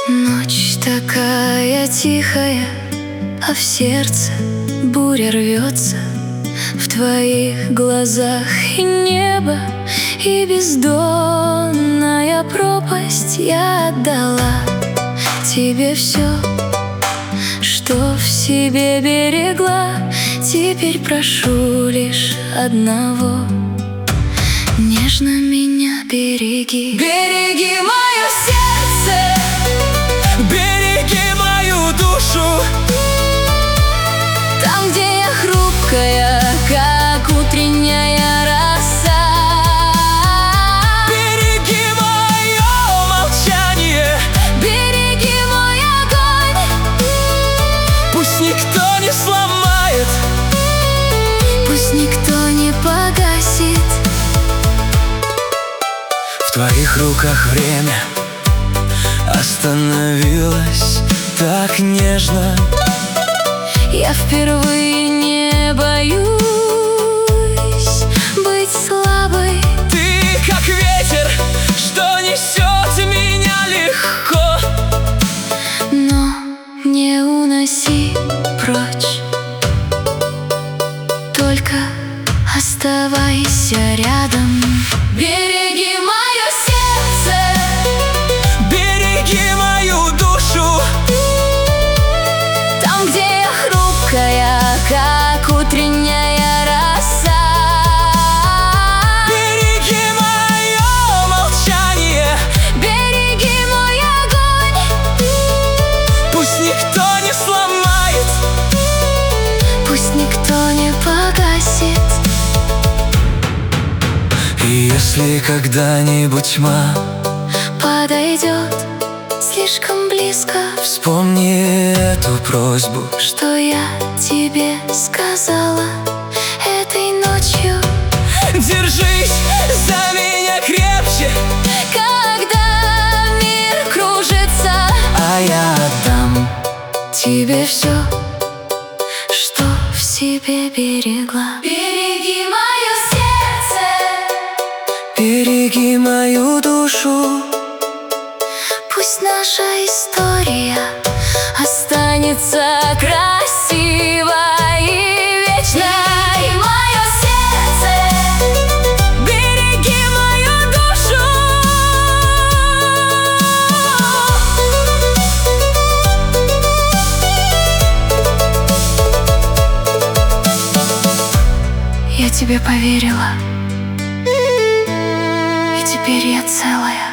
Ночь такая тихая, а в сердце буря рвется. В твоих глазах и небо, и бездонная пропасть. Я отдала тебе все, что в себе берегла. Теперь прошу лишь одного: нежно меня береги. Береги мое сердце, береги мою душу. там, где я хрупкая, как утренняя роса. Береги мое молчание, Береги мой огонь, пусть никто не сломает, пусть никто не погасит. в твоих руках время остановилось так нежно. Я впервые не боюсь быть слабой. Ты как ветер, что несет меня легко. Но не уноси прочь, только оставайся рядом. Береги мое сердце, Береги мою душу. там, где я хрупкая, как утренняя роса. Береги мое молчание, Береги мой огонь, пусть никто не сломает, пусть никто не погасит. и если когда-нибудь тьма Подойдет слишком близко, вспомни эту просьбу. что я тебе сказала этой ночью. Держись за меня крепче, Когда мир кружится, а я отдам тебе все, что в себе берегла. Береги мое сердце, береги мою душу. пусть наша история останется красивой и вечной. Мое сердце, Береги мою душу. я тебе поверила, и теперь я целая.